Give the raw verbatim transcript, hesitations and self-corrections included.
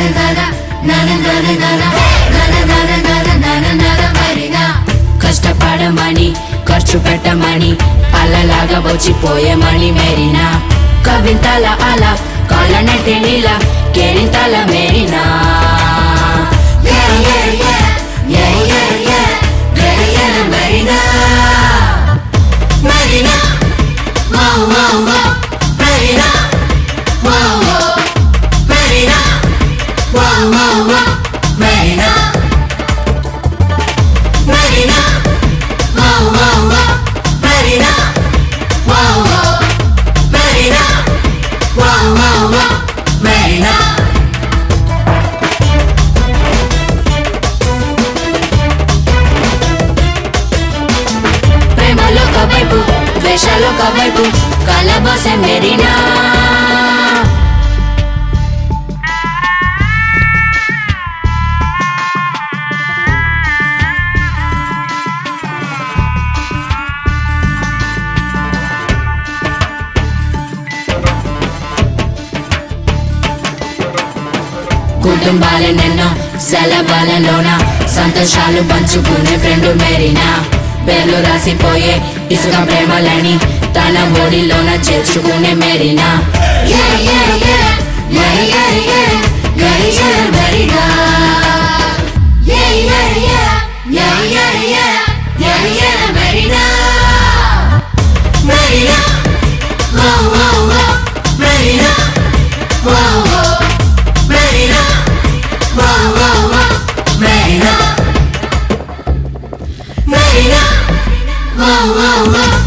కష్టపడమని ఖర్చు పెట్టమని అల్లలాగా వచ్చిపోయేమని మెరినా కవింతల అలా కాలనట్టే నీలా కేరింతల Marina Marina, wow wow wow, Marina, wow wow, Marina, wow wow wow, Marina, Marina, wow wow wow, Marina, wow wow, Marina, wow wow wow, Marina. వైపు ద్వేషాలు కవైపు కలబోసే మెరినా కుటుంబాలెన్నెన్నో సెలవులలోన సంతోషాలు పంచుకునే friend Marina పేర్లు రాసిపోయే ఇసుక ప్రేమలని తన ఒడిలోన చేర్చుకునే Marina Marina, wow wow wow.